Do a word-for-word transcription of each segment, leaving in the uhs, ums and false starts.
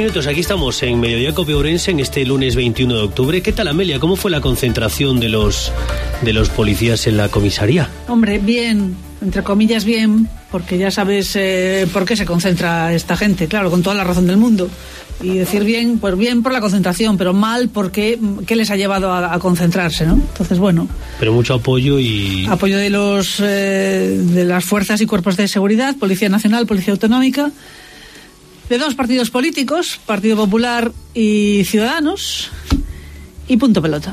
minutos, aquí estamos en Mediodía Cope Ourense en este lunes veintiuno de octubre. ¿Qué tal, Amelia? ¿Cómo fue la concentración de los de los policías en la comisaría? Hombre, bien, entre comillas bien, porque ya sabes eh, por qué se concentra esta gente, claro, con toda la razón del mundo. Y decir bien, pues bien por la concentración, pero mal porque qué les ha llevado a, a concentrarse, ¿no? Entonces, bueno. Pero mucho apoyo y... Apoyo de los eh, de las fuerzas y cuerpos de seguridad, Policía Nacional, Policía Autonómica, de dos partidos políticos, Partido Popular y Ciudadanos, y punto pelota.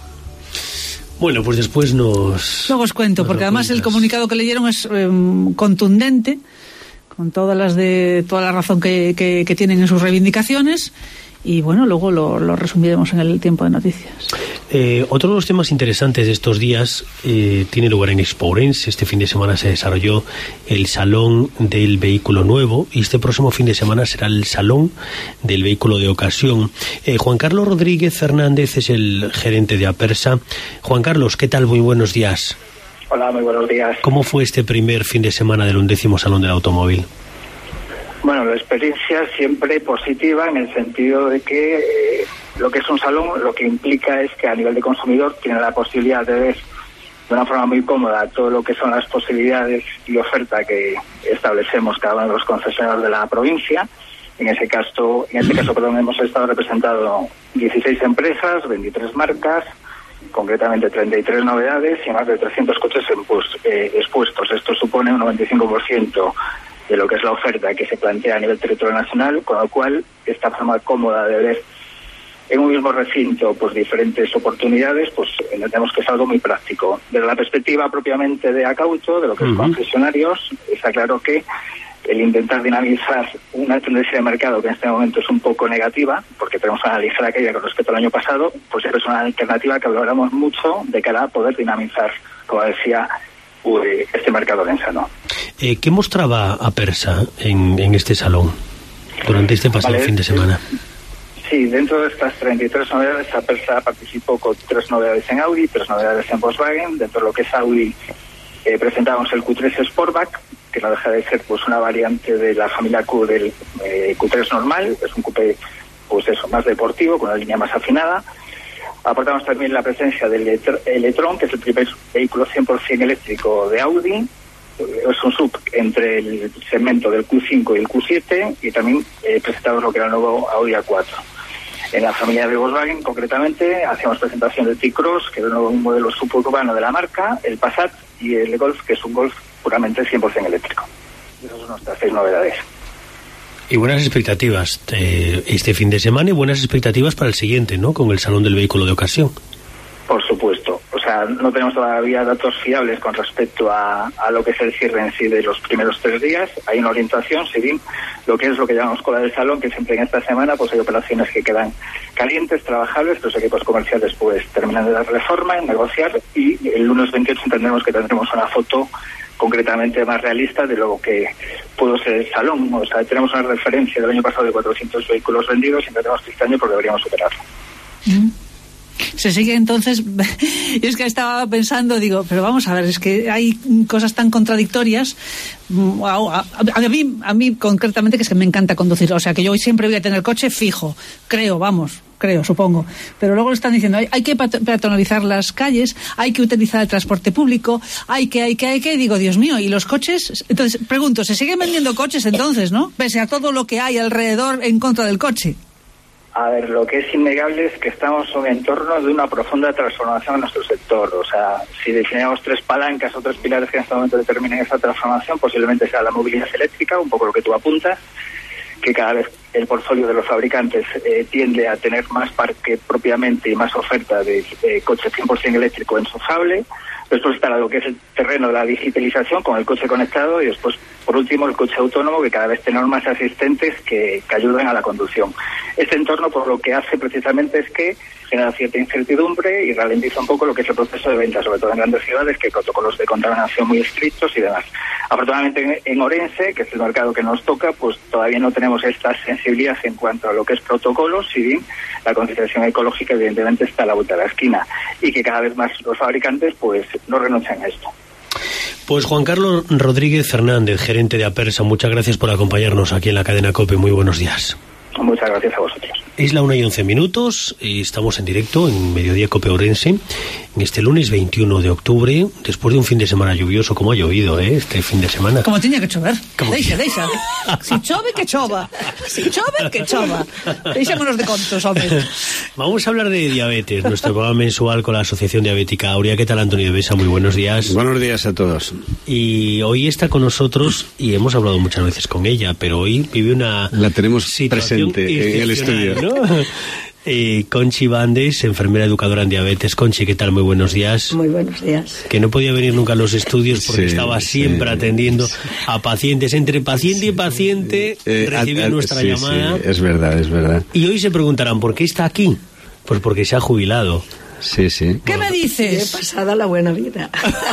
Bueno, pues después nos... Luego os cuento, nos porque además cuentas. el comunicado que leyeron es eh, contundente, con todas las de toda la razón que, que, que tienen en sus reivindicaciones, y bueno, luego lo, lo resumiremos en el tiempo de noticias. Eh, otro de los temas interesantes de estos días eh, tiene lugar en Expo Ourense. Este fin de semana se desarrolló el Salón del Vehículo Nuevo y este próximo fin de semana será el Salón del Vehículo de Ocasión. Eh, Juan Carlos Rodríguez Fernández es el gerente de Apersa. Juan Carlos, ¿qué tal? Muy buenos días. Hola, muy buenos días. ¿Cómo fue este primer fin de semana del undécimo Salón del Automóvil? Bueno, la experiencia siempre positiva en el sentido de que eh, lo que es un salón lo que implica es que a nivel de consumidor tiene la posibilidad de ver de una forma muy cómoda todo lo que son las posibilidades y oferta que establecemos cada uno de los concesionarios de la provincia. En ese caso, en este caso, perdón, hemos estado representado dieciséis empresas, veintitrés marcas, concretamente treinta y tres novedades y más de trescientos coches en, pues, eh, expuestos. Esto supone un noventa y cinco por ciento de lo que es la oferta que se plantea a nivel territorial nacional, con lo cual esta forma cómoda de ver en un mismo recinto pues diferentes oportunidades, pues entendemos que es algo muy práctico. Desde la perspectiva propiamente de Acauto, de lo que uh-huh. es concesionarios, está claro que el intentar dinamizar una tendencia de mercado que en este momento es un poco negativa, porque tenemos una ligera caída con respecto al año pasado, pues es una alternativa que valoramos mucho de cara a poder dinamizar, como decía, este mercado orensano. Eh, ¿Qué mostraba Apersa en, en este salón durante este pasado vale, fin de semana? Sí, dentro de estas treinta y tres novedades, Apersa participó con tres novedades en Audi, tres novedades en Volkswagen. Dentro de lo que es Audi eh, presentamos el Q tres Sportback, que no deja de ser pues una variante de la familia Q del eh, Q tres normal. Es un coupé pues eso, más deportivo, con una línea más afinada. Aportamos también la presencia del e-tron, que es el primer vehículo cien por ciento eléctrico de Audi. Es un sub entre el segmento del Q cinco y el Q siete, y también eh, presentamos lo que era el nuevo Audi A cuatro. En la familia de Volkswagen, concretamente, hacíamos presentación del T-Cross, que es un modelo suburbano de la marca, el Passat y el Golf, que es un Golf puramente cien por ciento eléctrico. Esas son nuestras seis novedades. Y buenas expectativas eh, este fin de semana y buenas expectativas para el siguiente, ¿no? Con el Salón del Vehículo de Ocasión. Por supuesto. O sea, no tenemos todavía datos fiables con respecto a, a lo que es el cierre en sí de los primeros tres días. Hay una orientación, si bien lo que es lo que llamamos cola del salón, que siempre en esta semana pues hay operaciones que quedan calientes, trabajables, los equipos comerciales pues terminan de dar reforma, en negociar, y el lunes veintiocho entendemos que tendremos una foto concretamente más realista de lo que pudo ser el salón. O sea, tenemos una referencia del año pasado de cuatrocientos vehículos vendidos y entendemos que este año porque deberíamos superarlo. Mm. Se sigue entonces. Yo es que estaba pensando, digo, pero vamos a ver, es que hay cosas tan contradictorias. A, a, a mí, a mí concretamente, que es que me encanta conducir, o sea que yo siempre voy a tener coche fijo, creo, vamos, creo, supongo. Pero luego le están diciendo, hay, hay que peatonalizar las calles, hay que utilizar el transporte público, hay que, hay que, hay que, digo, Dios mío, ¿y los coches? Entonces, pregunto, ¿se siguen vendiendo coches entonces, no? Pese a todo lo que hay alrededor en contra del coche. A ver, lo que es innegable es que estamos en un entorno de una profunda transformación en nuestro sector. O sea, si definimos tres palancas o tres pilares que en este momento determinen esa transformación, posiblemente sea la movilidad eléctrica, un poco lo que tú apuntas, que cada vez el portfolio de los fabricantes eh, tiende a tener más parque propiamente y más oferta de eh, coche cien por ciento eléctrico enchufable. Después está lo que es el terreno de la digitalización con el coche conectado, y después, por último, el coche autónomo, que cada vez tiene normas asistentes que, que ayuden a la conducción. Este entorno, por lo que hace precisamente, es que genera cierta incertidumbre y ralentiza un poco lo que es el proceso de venta, sobre todo en grandes ciudades, que hay protocolos de contaminación muy estrictos y demás. Afortunadamente en, en Ourense, que es el mercado que nos toca, pues todavía no tenemos esta sensibilidad en cuanto a lo que es protocolos, si bien la concienciación ecológica evidentemente está a la vuelta de la esquina, y que cada vez más los fabricantes pues no renuncian a esto. Pues Juan Carlos Rodríguez Fernández, gerente de Apersa, muchas gracias por acompañarnos aquí en la cadena COPE. Muy buenos días. Muchas gracias a vosotros. Es la una y once minutos, y estamos en directo en Mediodía Cope Ourense, en este lunes veintiuno de octubre, después de un fin de semana lluvioso, como ha llovido, ¿eh? Este fin de semana. Como tenía que chover. Como Deixa, deixa. Si chove, que chova. Si chove, que chova. Deixémonos de contos, hombre. Vamos a hablar de diabetes, nuestro programa mensual con la Asociación Diabética Aurea. ¿Qué tal, Antonio de Besa? Muy buenos días. Buenos días a todos. Y hoy está con nosotros, y hemos hablado muchas veces con ella, pero hoy vive una... La tenemos situación presente en el estudio. ¿no? Eh, Conchi Bandes, enfermera educadora en diabetes. Conchi, ¿qué tal? Muy buenos días. Muy buenos días. Que no podía venir nunca a los estudios porque Sí, estaba siempre sí, atendiendo sí. a pacientes. Entre paciente y paciente Eh, recibía a- a- nuestra sí, llamada. sí, es verdad, es verdad. Y hoy se preguntarán, ¿por qué está aquí? Pues porque se ha jubilado. Sí, sí. ¿Qué me He dices? pasado la buena vida.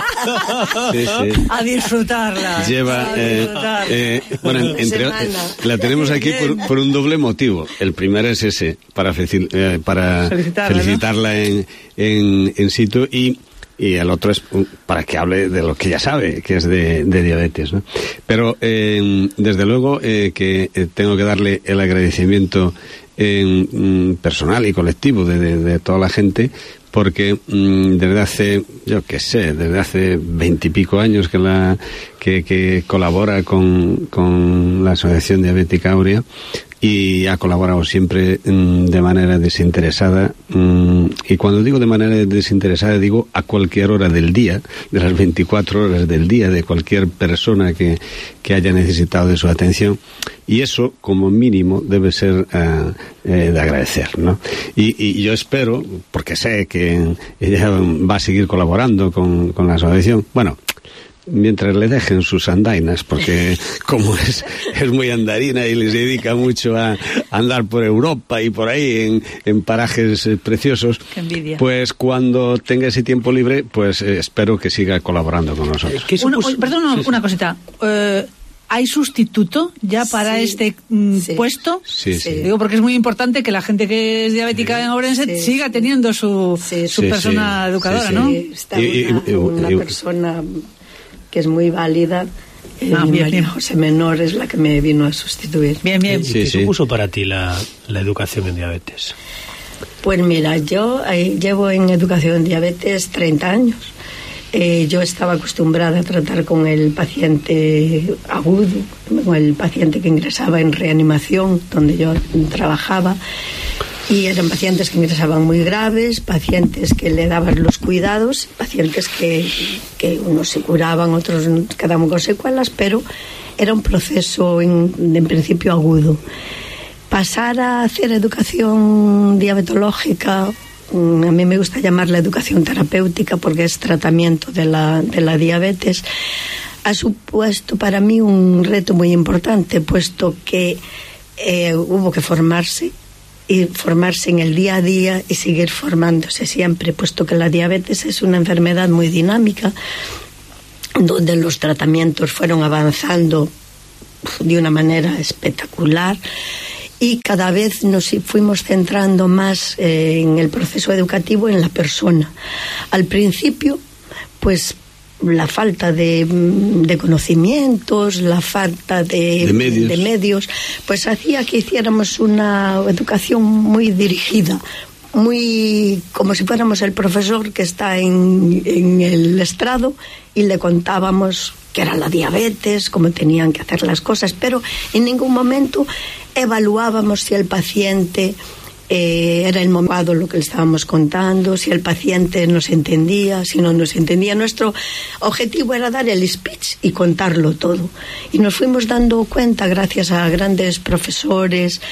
Sí, sí. A disfrutarla. Lleva, A eh, disfrutarla. eh, bueno, entre, Semana. eh, la tenemos aquí por, por un doble motivo. El primero es ese, para, feci- eh, para Felicitarla, ¿no? felicitarla en, en, en situ, y, y el otro es um, para que hable de lo que ya sabe, que es de, de diabetes, ¿no? Pero, eh, desde luego, eh, que eh, tengo que darle el agradecimiento eh, mm, personal y colectivo de, de, de toda la gente, porque mm, desde hace, yo qué sé, desde hace veintipico años que la que, que colabora con, con la Asociación Diabética Aurea, y ha colaborado siempre mm, de manera desinteresada, mm, y cuando digo de manera desinteresada digo a cualquier hora del día, de las veinticuatro horas del día, de cualquier persona que, que haya necesitado de su atención, y eso como mínimo debe ser uh, eh, de agradecer, ¿no? Y, y yo espero, porque sé que ella va a seguir colaborando con, con la asociación, bueno, mientras le dejen sus andainas, porque como es, es muy andarina y les dedica mucho a andar por Europa y por ahí en, en parajes eh, preciosos, Qué envidia. pues cuando tenga ese tiempo libre, pues eh, espero que siga colaborando con nosotros. ¿Qué Una- supuso- perdón, una, Sí, sí. una cosita. Eh, ¿Hay sustituto ya para Sí, este mm, sí. puesto? Sí, sí. Digo, porque es muy importante que la gente que es diabética en Ourense Sí, siga sí. teniendo su, Sí, su sí, persona sí, educadora, sí, ¿no? Sí, está Y- y- una, y- una y- persona que es muy válida. Eh, Ah, bien, María bien. José Menor es la que me vino a sustituir. Bien, bien. ¿Y Sí, qué sí. supuso para ti la, la educación en diabetes? Pues mira, yo eh, llevo en educación en diabetes treinta años. Eh, yo estaba acostumbrada a tratar con el paciente agudo, con el paciente que ingresaba en reanimación, donde yo trabajaba. Y eran pacientes que ingresaban muy graves, pacientes que le daban los cuidados, pacientes que, que unos se curaban, otros quedaban con secuelas, pero era un proceso en, en principio agudo. Pasar a hacer educación diabetológica, mm, a mí me gusta llamarla educación terapéutica porque es tratamiento de la, de la diabetes, ha supuesto para mí un reto muy importante, puesto que eh, hubo que formarse, y formarse en el día a día y seguir formándose siempre, puesto que la diabetes es una enfermedad muy dinámica, donde los tratamientos fueron avanzando de una manera espectacular, y cada vez nos fuimos centrando más eh, en el proceso educativo, en la persona. Al principio, pues la falta de, de conocimientos, la falta de, De medios. de medios, pues hacía que hiciéramos una educación muy dirigida, muy como si fuéramos el profesor que está en, en el estrado y le contábamos qué era la diabetes, cómo tenían que hacer las cosas, pero en ningún momento evaluábamos si el paciente eh, era el momento lo que le estábamos contando, si el paciente nos entendía, si no nos entendía. Nuestro objetivo era dar el speech y contarlo todo. Y nos fuimos dando cuenta, gracias a grandes profesores,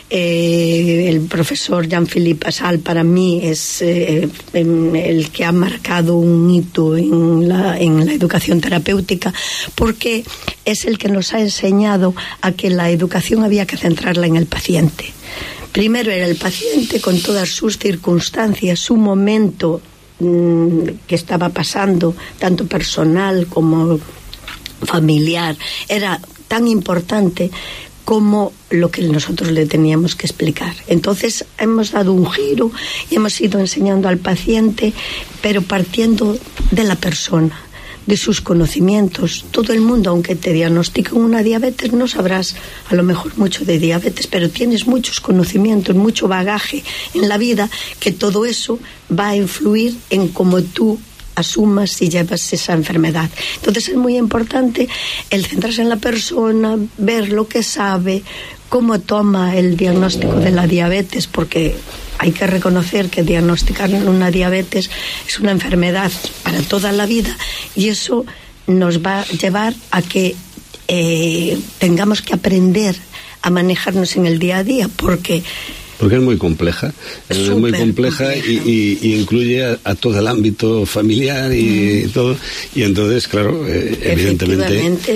eh, el profesor Jean-Philippe Assal para mí es eh, el que ha marcado un hito en la, en la educación terapéutica, porque es el que nos ha enseñado a que la educación había que centrarla en el paciente. Primero era el paciente con todas sus circunstancias, su momento mmm, que estaba pasando, tanto personal como familiar. Era tan importante como lo que nosotros le teníamos que explicar. Entonces hemos dado un giro y hemos ido enseñando al paciente, pero partiendo de la persona, de sus conocimientos. Todo el mundo, aunque te diagnostiquen una diabetes, no sabrás a lo mejor mucho de diabetes, pero tienes muchos conocimientos, mucho bagaje en la vida, que todo eso va a influir en cómo tú asumas y llevas esa enfermedad. Entonces es muy importante el centrarse en la persona, ver lo que sabe, cómo toma el diagnóstico de la diabetes, porque hay que reconocer que diagnosticar una diabetes es una enfermedad para toda la vida, y eso nos va a llevar a que eh, tengamos que aprender a manejarnos en el día a día, porque Porque es muy compleja, es muy compleja y, y, y incluye a, a todo el ámbito familiar y, mm. todo, y entonces, claro, eh, evidentemente...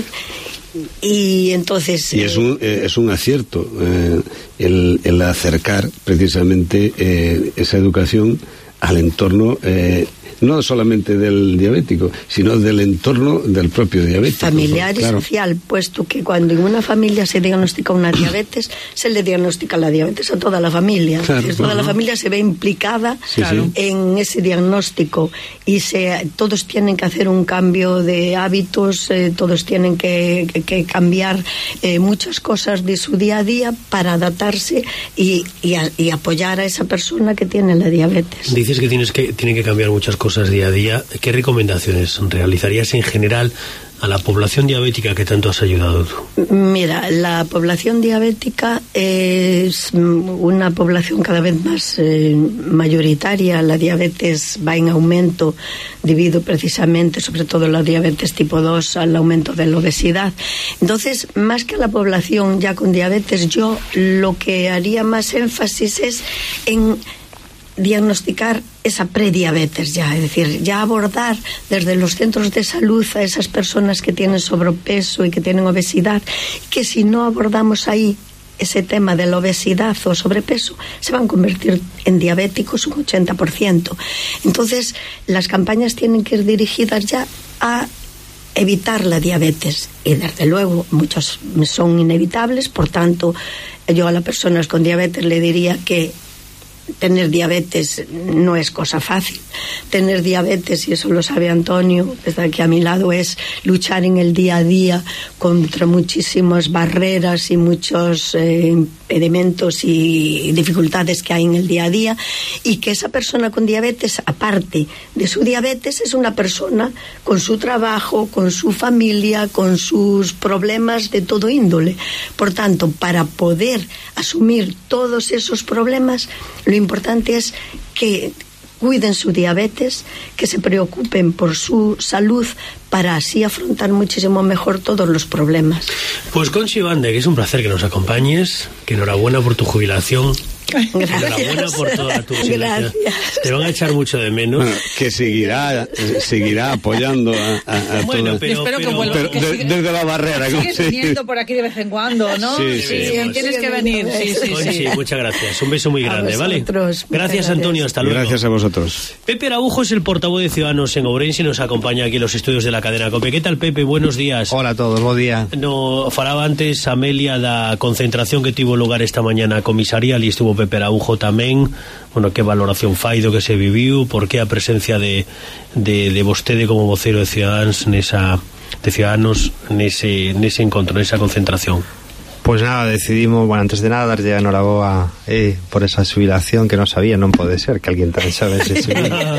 Y entonces... Y es un, eh, es un acierto eh, el, el acercar precisamente eh, esa educación al entorno... Eh, no solamente del diabético, sino del entorno del propio diabético. Familiar y claro. social, puesto que cuando en una familia se diagnostica una diabetes, se le diagnostica la diabetes a toda la familia. Claro, toda uh-huh. la familia se ve implicada sí, sí. en ese diagnóstico, y se, todos tienen que hacer un cambio de hábitos, eh, todos tienen que, que, que cambiar eh, muchas cosas de su día a día para adaptarse y, y, a, y apoyar a esa persona que tiene la diabetes. Dices que tienes que tienen que cambiar muchas cosas cosas día a día. ¿Qué recomendaciones realizarías en general a la población diabética que tanto has ayudado tú? Mira, la población diabética es una población cada vez más eh, mayoritaria. La diabetes va en aumento debido precisamente, sobre todo la diabetes tipo dos, al aumento de la obesidad. Entonces, más que a la población ya con diabetes, yo lo que haría más énfasis es en diagnosticar esa prediabetes ya, es decir, ya abordar desde los centros de salud a esas personas que tienen sobrepeso y que tienen obesidad, que si no abordamos ahí ese tema de la obesidad o sobrepeso, se van a convertir en diabéticos un ochenta por ciento. Entonces, las campañas tienen que ir dirigidas ya a evitar la diabetes, y desde luego muchos son inevitables. Por tanto, yo a las personas con diabetes le diría que tener diabetes no es cosa fácil. Tener diabetes, y eso lo sabe Antonio, que está aquí a mi lado, es luchar en el día a día contra muchísimas barreras y muchos eh, impedimentos y dificultades que hay en el día a día, y que esa persona con diabetes, aparte de su diabetes, es una persona con su trabajo, con su familia, con sus problemas de todo índole. Por tanto, para poder asumir todos esos problemas, lo importante es que cuiden su diabetes, que se preocupen por su salud, para así afrontar muchísimo mejor todos los problemas. Pues Conchi Bande, que es un placer que nos acompañes, que enhorabuena por tu jubilación. Gracias. Enhorabuena por toda tu silencio. Te van a echar mucho de menos. Bueno, que seguirá seguirá apoyando a, a, a bueno, todas. pero, espero pero, que vuelva, pero que de, sigue, desde la barrera. Sigues viniendo por aquí de vez en cuando, ¿no? Sí, sí, sí, pues, tienes que venir. Sí, sí, Conchi, sí. muchas gracias. Un beso muy grande, ¿vale? Gracias, gracias, Antonio. Hasta luego. Gracias a vosotros. Pepe Araujo es el portavoz de Ciudadanos en Ourense y nos acompaña aquí en los estudios de la cadena COPE. ¿Qué tal, Pepe? Buenos días. Hola a todos, buen día. No, falaba antes Amelia da concentración que tuvo lugar esta mañana comisarial e estuvo Pepe Araujo tamén. Bueno, que valoración fai do que se viviu, por que a presencia de, de, de vostede como vocero de Ciudadanos nesa, de Ciudadanos nese, nese encontro, nesa concentración? Pues nada, decidimos, bueno, antes de nada, darlle a enhoraboa eh, por esa jubilación, que non sabía, non pode ser que alguén tan sabe se jubila.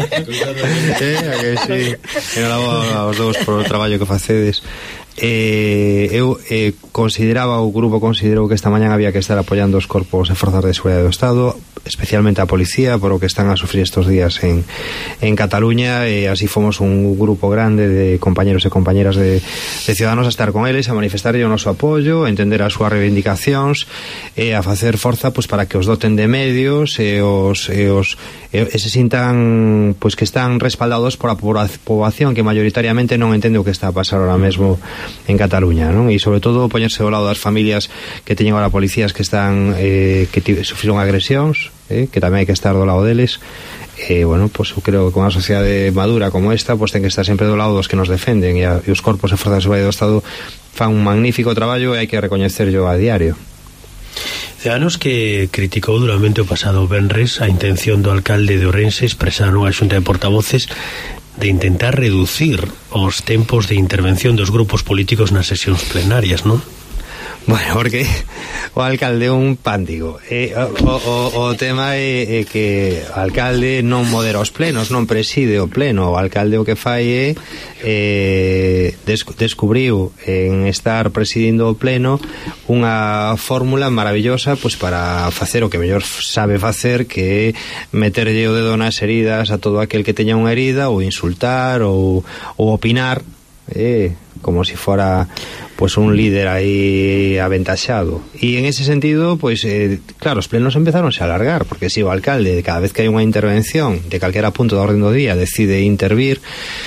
eh, que sí. Enhoraboa aos dous por o traballo que facedes. Eh, eu eh, consideraba, o grupo considerou que esta mañán había que estar apoyando os corpos e forzas de seguridade do Estado, especialmente a policía, por o que están a sufrir estos días en, en Cataluña, e así fomos un grupo grande de compañeros e compañeras de, de Ciudadanos a estar con eles, a manifestarlle o noso apoio, a entender as súas reivindicacións e a facer forza pues, para que os doten de medios e os, e os e, e se sintan pues, que están respaldados por a poboación que mayoritariamente non entende o que está a pasar ahora mesmo en Cataluña, non? E sobre todo poñerse ao lado das familias que teñen ahora policías que están eh, que sufriron agresións, eh, que tamén hai que estar do lado deles. E, eh, bueno, pues eu creo que con unha sociedade madura como esta, pues ten que estar sempre do lado dos que nos defenden, e, a, e os corpos e forzas de seguridade do Estado fan un magnífico traballo e hai que recoñecerlo a diario. Ciudadanos que criticou duramente o pasado venres a intención do alcalde de Ourense expresar nunha xunta de portavoces de intentar reducir os tempos de intervención dos grupos políticos nas sesións plenarias, non? Bueno, porque o alcalde é un pándigo. E, o, o, o tema é, é que o alcalde non modera os plenos, non preside o pleno. O alcalde o que fai é eh, des, descubriu en estar presidindo o pleno unha fórmula maravillosa pois para facer o que mellor sabe facer, que é meterlle o dedo nas heridas a todo aquel que teña unha herida, ou insultar, ou, ou opinar, eh, como si fora pues un líder aí aventaxado. E en ese sentido, pois, eh, claro, os plenos empezáronse a alargar, porque se o alcalde, cada vez que hai unha intervención de calquera punto da orden do día, decide intervir,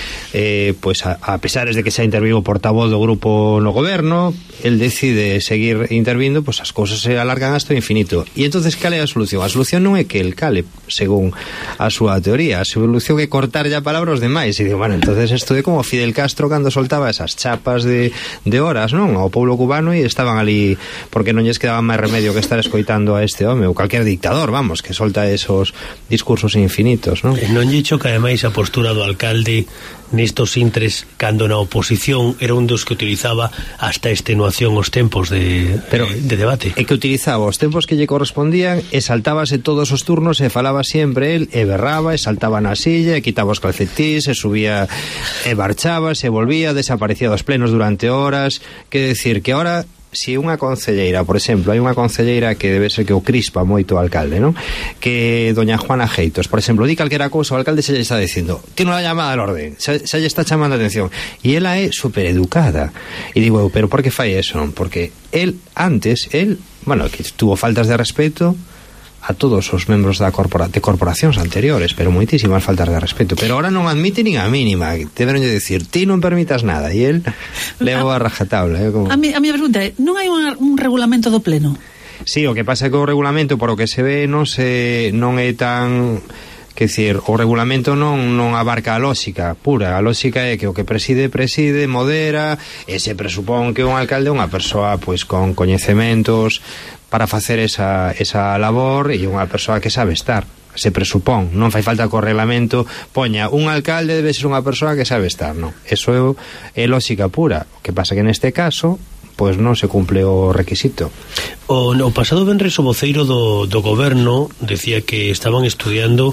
eh, pois a, a pesares de que xa interviu o portavoz do grupo no goberno, el decide seguir intervindo, pois as cousas se alargan hasta o infinito. E entonces cal é a solución? A solución non é que el cale, según a súa teoría, a solución é cortar ya palabras demais. E digo, bueno, entonces isto é como Fidel Castro cando soltaba esas chapas de, de horas, non? Ao pobo cubano, e estaban ali porque non lles quedaba máis remedio que estar escoitando a este home, ou calquer dictador, vamos, que solta esos discursos infinitos, non? Non lle choca ademais a postura do alcalde nestos intres, cando na oposición era un dos que utilizaba hasta extenuación os tempos de, Pero, de debate. É que utilizaba os tempos que lle correspondían e saltábase todos os turnos e falaba sempre el, e berraba, e saltaba na silla, e quitaba os calcetís, e subía e marchaba, se volvía, desaparecía dos plenos durante horas. Que decir que ahora, si unha concelleira, por exemplo, hai unha concelleira que debe ser que o crispa moito o alcalde, non? Que doña Juana Geitos, por exemplo, di calquera cousa, o alcalde se lle está dicindo, tiene unha llamada al orden, se, se lle está chamando a atención, e ela é super educada. E digo eu, pero por que fai eso? Porque el, antes, el, bueno, que tuvo faltas de respeto a todos os membros da corpora, de corporacións anteriores, pero moitísimas faltas de respeto, pero ahora non admite nin a mínima. Deberon de decir, ti non permitas nada, e el leva a rajatabla, eh, como... A mi, a mi pregunta é, non hai un, un regulamento do pleno? Sí, o que pasa é que o regulamento, por o que se ve, non se non é tan... Que decir, o regulamento non non abarca a lógica pura. A lógica é que o que preside, preside, modera, e se presupón que un alcalde é unha persoa pois con coñecementos para facer esa, esa labor, e unha persoa que sabe estar. Se presupón, non fai falta que o reglamento poña un alcalde debe ser unha persoa que sabe estar, non. Eso é, é lógica pura. O que pasa que neste caso pois non se cumple o requisito. O no pasado venres o voceiro do, do goberno decía que estaban estudiando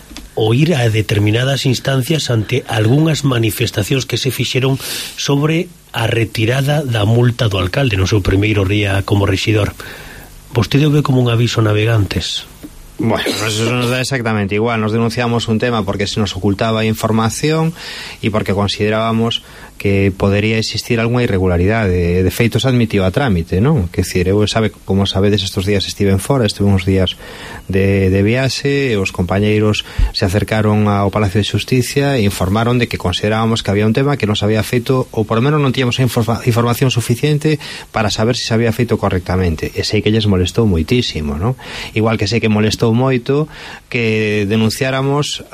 o ir a determinadas instancias ante algunhas manifestacións que se fixeron sobre a retirada da multa do alcalde no seu primeiro día como rexidor. Vostede o ve como un aviso a navegantes? Bueno, eso nos da exactamente igual. Nos denunciamos un tema porque se nos ocultaba información e porque considerábamos que podería existir algunha irregularidade. De feito, se admitió a trámite, non? Que decir, eu sabe, como sabedes, estes días estiven fora, estive uns días de, de viaxe, e os compañeiros se acercaron ao Palacio de Xusticia e informaron de que considerábamos que había un tema que nos había feito, ou por lo menos non tíamos a informa, información suficiente para saber se se había feito correctamente. E sei que lles molestou moitísimo, non? Igual que sei que molestou moito que denunciáramos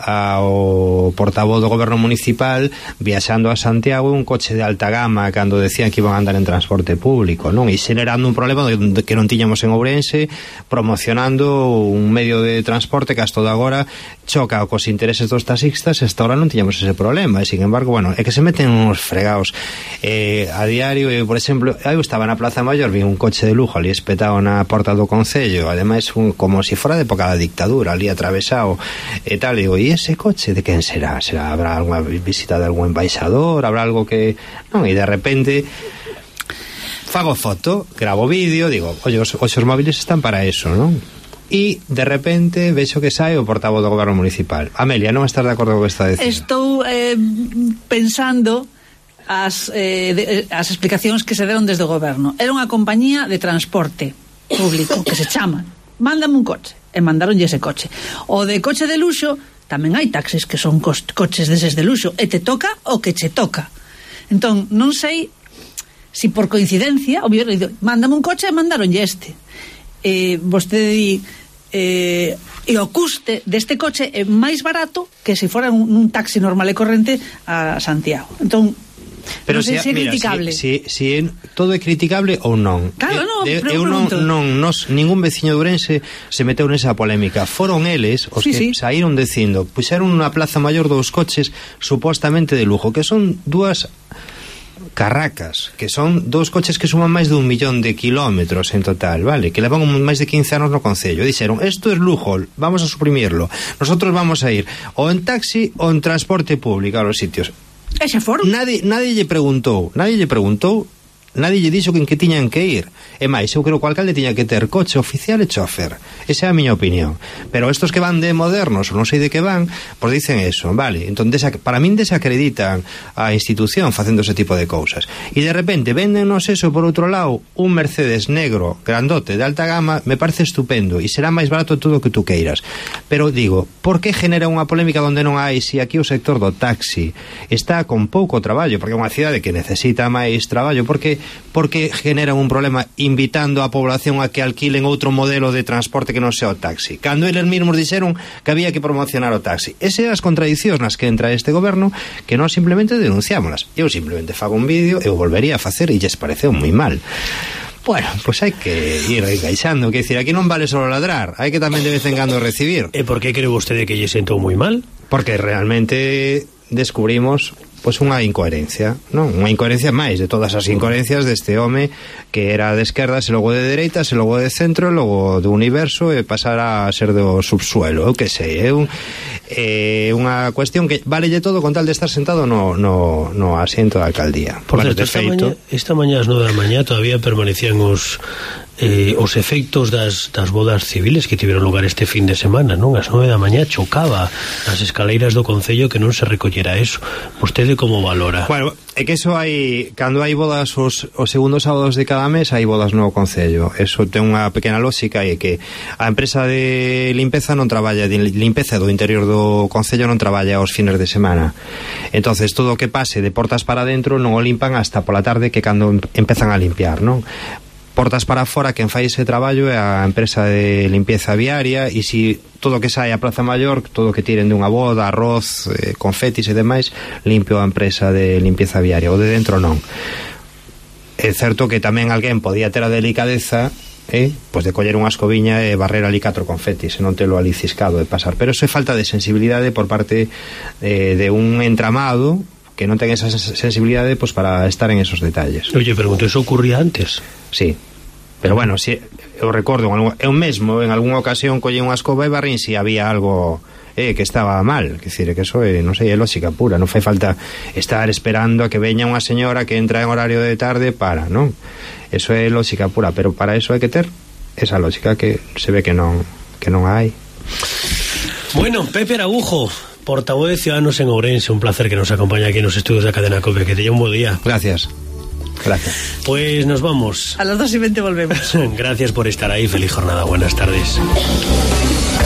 ao portavoz do goberno municipal viaxando a Santiago un coche de alta gama cando decían que iban a andar en transporte público, non? E xenerando un problema que non tiñamos en Ourense, promocionando un medio de transporte que hasta de agora choca cos intereses dos taxistas, e hasta ahora non tiñamos ese problema. E sin embargo, bueno, é que se meten uns fregados eh, a diario. E, por exemplo, eu estaba na Plaza Mayor, vi un coche de lujo ali espetado na porta do Concello, ademais un, como si fora de época da dictadura, ali atravesado e tal, e digo, e ese coche de quen será? Será, habrá alguna visita de algún embaixador, habrá algo que... non, e de repente fago foto, gravo vídeo, digo, oye, os, os móviles están para eso, non? E de repente vexo que sae o portavoz do goberno municipal. Amelia, non estás de acordo con o que está dicindo? Estou eh, pensando as, eh, de, as explicacións que se deron desde o goberno. Era unha compañía de transporte público que se chama mándame un coche, e mandaronlle ese coche. O de coche de luxo tamén hai taxis que son co coches deses de luxo, e te toca o que che toca. Entón, non sei si por coincidencia, obvio, mándame un coche e mandaronlle este. Eh, vostede di eh, e o custe deste coche é máis barato que se fora un, un taxi normal e corrente a Santiago. Entón, Pero non sei se é mira, criticable. Si, si, si en, todo é criticable ou non. Claro, non, de, pero eu non, non, nos, ningún veciño de Ourense se meteu nesa polémica. Foron eles os sí, que sí. saíron dicindo, puxeron unha plaza maior dos coches supostamente de lujo, que son dúas carracas, que son dous coches que suman máis de un millón de kilómetros en total, vale? Que levan máis de quince anos no concello. Dixeron, esto es lujo, vamos a suprimirlo. Nosotros vamos a ir ou en taxi ou en transporte público a los sitios. Ese foro. Nadie, nadie lle preguntou, nadie lle preguntou, nadie lle dixo que en que tiñan que ir. E máis, eu creo que o alcalde tiña que ter coche oficial e chofer. Esa é a miña opinión. Pero estos que van de modernos, ou non sei de que van, pois dicen eso, vale? Entón, para min desacreditan a institución facendo ese tipo de cousas. E de repente, véndennos eso por outro lado, un Mercedes negro, grandote, de alta gama, me parece estupendo, e será máis barato todo o que tú queiras. Pero digo, por que genera unha polémica onde non hai, se aquí o sector do taxi está con pouco traballo, porque é unha cidade que necesita máis traballo, porque porque generan un problema invitando a población a que alquilen outro modelo de transporte que non sea o taxi, cando eles mesmos dixeron que había que promocionar o taxi. Esas son as contradicións nas que entra este goberno, que nós simplemente denunciámolas. Eu simplemente fago un vídeo, eu volvería a facer e lles pareceu moi mal. Bueno, pois pues hai que ir engaixando, que decir, aquí non vale solo ladrar, hai que tamén de vez en cando recibir. E por que cree vostede que lle sentou moi mal? Porque realmente descubrimos pois unha incoherencia, non? Unha incoherencia máis de todas as incoherencias deste home que era de esquerdas e logo de dereitas e logo de centro e logo do universo e pasar a ser do subsuelo, eu que sei, é un, é unha cuestión que valelle todo con tal de estar sentado no, no, no asiento da alcaldía. Por bueno, certo, esta, maña, esta mañá ás nove da mañá todavía permanecían os eh, os efectos das, das bodas civiles que tiveron lugar este fin de semana, non? Ás nove da mañá chocaba nas escaleiras do Concello que non se recollera eso. Vostede como valora? Bueno, é que eso hai, cando hai bodas os, os segundos sábados de cada mes hai bodas no Concello. Eso ten unha pequena lógica, e que a empresa de limpeza non traballa, de limpeza do interior do Concello non traballa os fines de semana. Entonces todo o que pase de portas para dentro non o limpan hasta pola tarde, que cando empezan a limpiar, non? Portas para fora, quen fai ese traballo é a empresa de limpieza viaria, e si todo o que sai a Praza Maior, todo o que tiren dunha boda, arroz, eh, confetis e demais, limpio a empresa de limpieza viaria, o de dentro non. É certo que tamén alguén podía ter a delicadeza eh, pois de coller unha escobiña e barrer ali catro confetis e non telo ali ciscado de pasar, pero eso é falta de sensibilidade por parte eh, de un entramado que non ten esa sensibilidade pois para estar en esos detalles. Oye, pregunto, ¿eso ocurría antes? Sí. Pero bueno, si, eu recordo, eu mesmo en algunha ocasión collei unha escoba e barrín si había algo eh, que estaba mal, que decir, que eso é, non sei, é lógica pura, non fai falta estar esperando a que veña unha señora que entra en horario de tarde para, non? Eso é lógica pura, pero para eso hai que ter esa lógica que se ve que non que non hai. Bueno, Pepe Araújo, portavoz de Ciudadanos en Ourense, un placer que nos acompañe aquí en los estudios de Cadena COPE, que te lleve un buen día. Gracias. Gracias. Pues nos vamos. A las dos y veinte volvemos. Gracias por estar ahí. Feliz jornada. Buenas tardes.